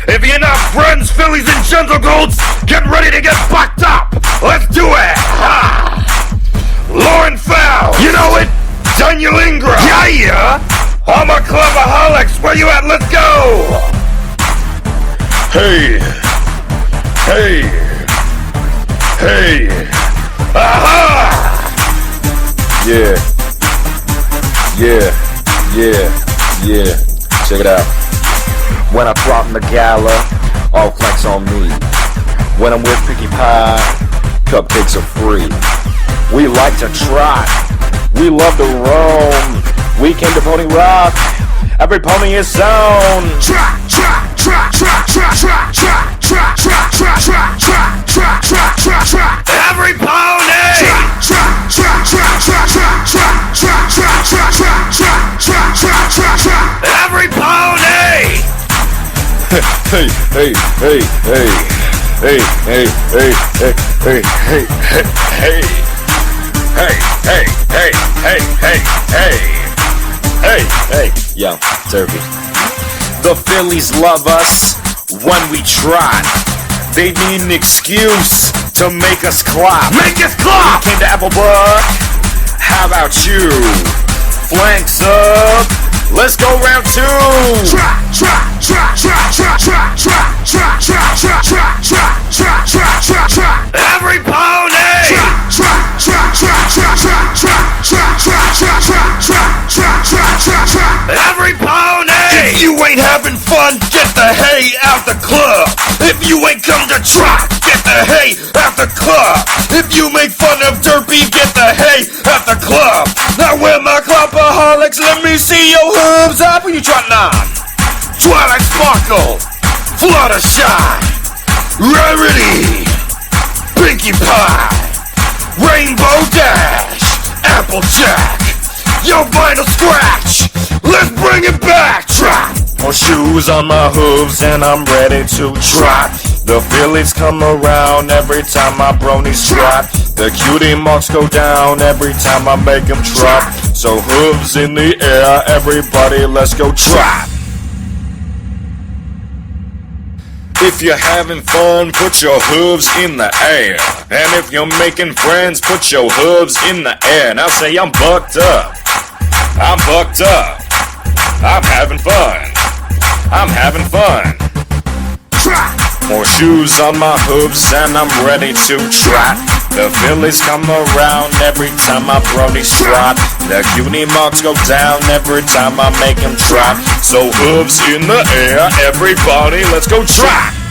If you're not friends, fillies, and gentle goats, get ready to get fucked up. Let's do it. Ha! Lauren Fowl, you know it. Daniel Ingram, yeah. I'm a clubaholics. Where you at? Let's go. Hey, hey, hey. Aha! Yeah. Check it out. When I flaunt in the gala, all flex on me. When I'm with Pinkie Pie, cupcakes are free. We like to trot, we love to roam. We came to Pony Rock, every pony is zone. Trot, trot, trot, trot, trot, trot, trot, trot, trot, trot, trot, trot, trot, trot, trot, trot. Every pony. Trot, trot, trot, trot, trot, trot, trot, trot, trot, trot, trot, trot, trot, trot, trot, trot. Every pony. Hey, hey, hey, hey, hey, hey, hey, hey, hey, hey, hey, hey, hey, hey, hey, hey, hey, yo, Turkey. The Phillies love us when we trot. They need an excuse to make us clap. Make us clap. We came to Applebrook. How about you? Flanks up. Let's go round two. Trot, trot, trot, trot, trot, trot, trot, trot, trot, trot, trot, trot, trot, trot, trot, trot. Every pony. Trot, trot, trot, trot, trot, trot, trot, trot, trot, trot, trot, trot, trot, trot, trot, trot. Every pony. If you ain't having fun, get the hay out the club. If you ain't come to trot, get the hay out the club. If you make fun of Derpy, get the hay out the club. Now where my clubaholics? Let me see your hooves up. What you trotting on? Twilight Sparkle, Fluttershy, Rarity, Pinkie Pie, Rainbow Dash, Applejack, your vinyl scratch. Let's bring it back. Trot. More shoes on my hooves and I'm ready to trot. The Phillies come around every time my bronies trot. The cutie marks go down every time I make them trot. So hooves in the air, everybody let's go trot. If you're having fun, put your hooves in the air. And if you're making friends, put your hooves in the air. Now say I'm bucked up. I'm bucked up. I'm having fun. I'm having fun. Trot. More shoes on my hooves and I'm ready to trot. The Phillies come around every time my bronies trot. The cutie marks go down every time I make them trot. So hooves in the air, everybody let's go trot.